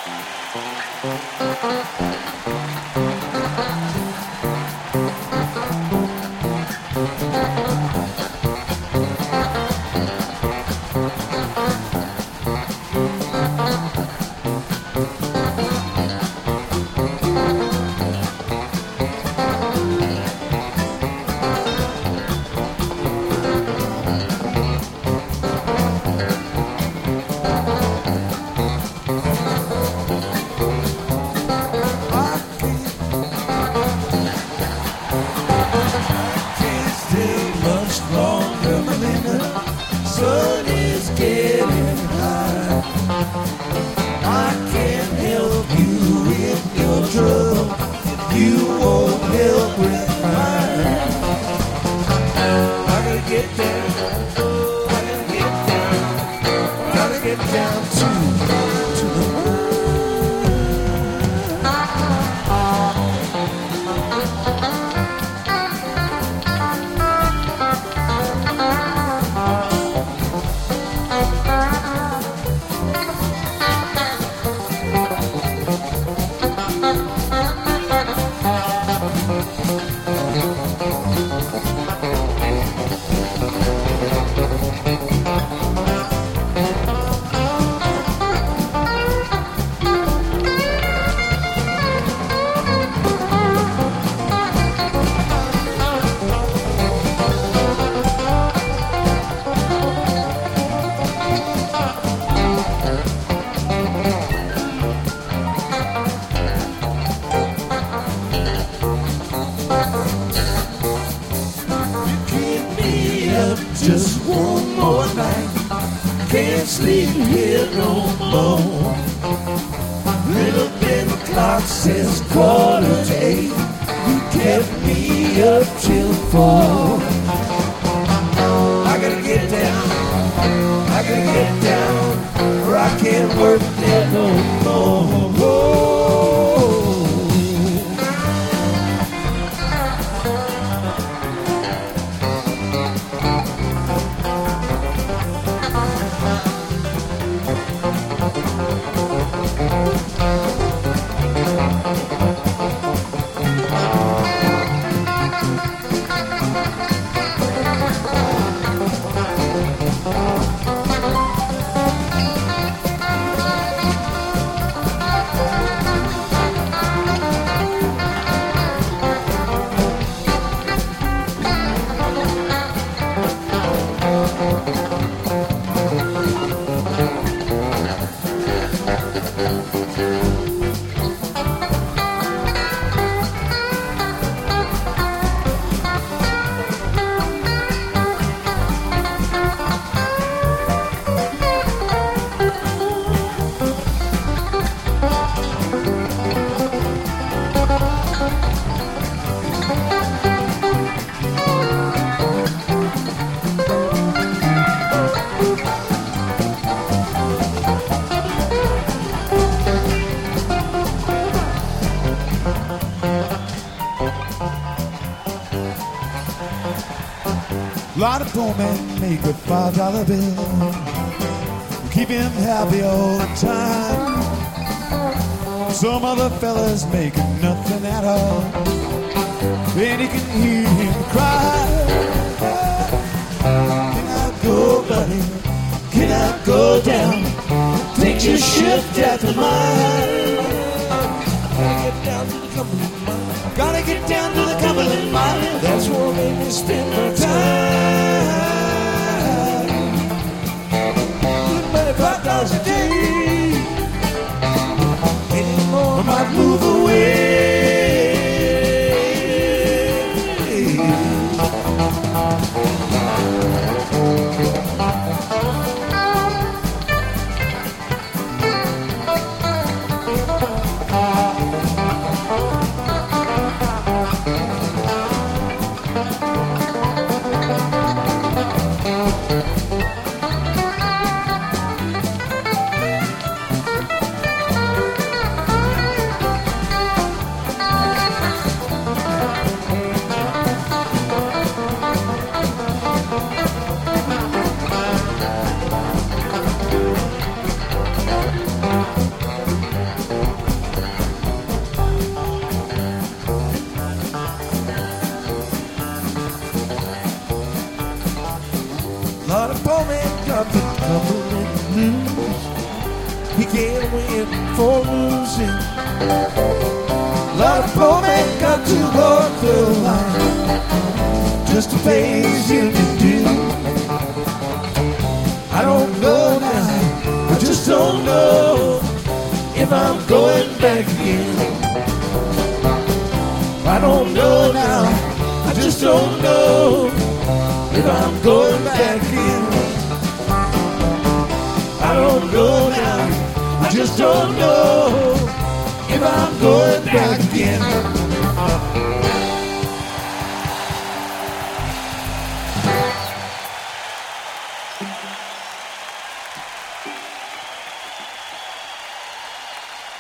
lot of poor men make a $5 bill, keep him happy all the time. Some other fellas make nothing at all, and you can hear him cry. Can I go, buddy? Can I go down? Take your shift at the mine. Gotta get down to the Cumberland Mine. That's where I made me spend my time. $25 a day. Anymore, I might move away. for losing. A lot of poor men got to walk the line just to pay his union due. I don't know now, I just don't know if I'm going back again. I don't know now, I just don't know if I'm going back in. I don't know now, I just don't know if I'm going